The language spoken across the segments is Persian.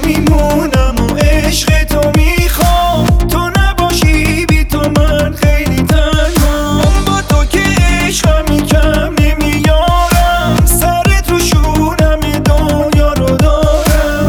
میمونم و عشق تو میخوام، تو نباشی بی تو من خیلی تنهام. با تو که عشقمی کم نمیارم، سر تو شونم دنیا رو دارم.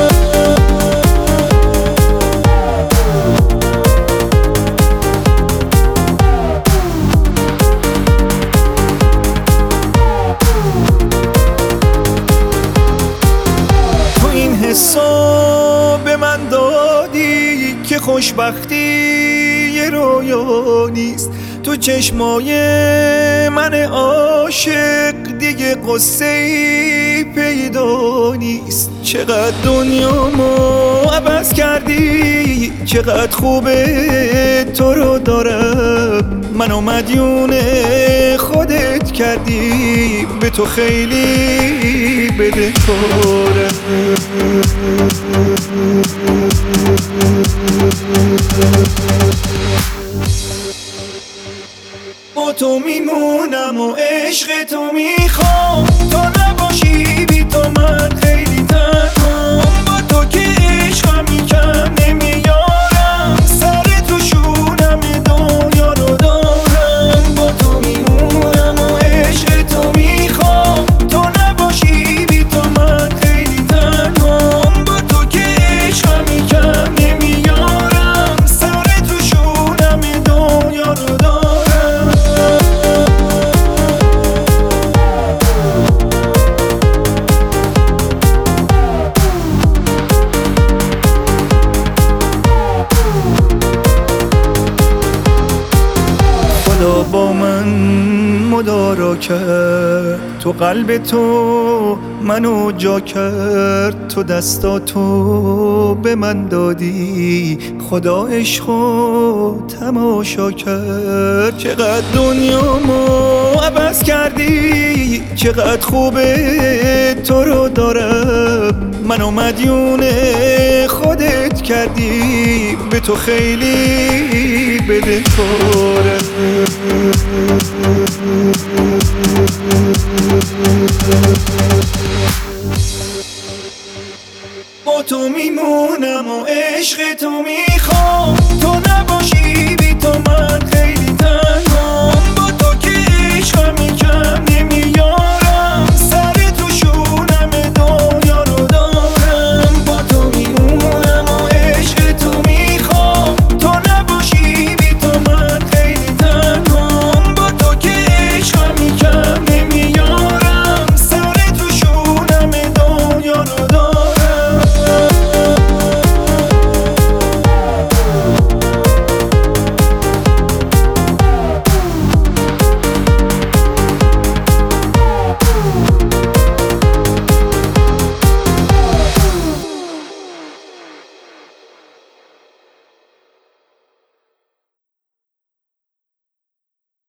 تو این حسا به من دادی که خوشبختی یه رویا نیست. تو چشمای من عاشق دیگه قصه ای پیدا نیست. چقدر دنیامو عوض کردی، چقدر خوبه تو رو دارم. منو مدیون خودت کردی، به تو خیلی بدهکارم. با تو میمونم و عشق تو میخوام، تو نباشی بی تو من خیلی تنهام. با تو که عشقمی کم نمیارم، سر تو شونم دنیا رو دارم. با تو میمونم و عشق تو میخوام، تو نباشی بی تو من خیلی تنهام. با تو که عشقمی کم نمیارم، سر تو شونم دنیا رو دارم. خدا با من مدارا کرد، تو قلب تو منو جا کرد. تو دستاتو به من دادی، خدا عشقو تماشا کرد. چقدر دنیامو عوض کردی، چقدر خوبه تو رو دارم. منو مدیون خودت کردی، به تو خیلی بدهکارم. با تو میمونم و عشق تو میخوام، تو نباشی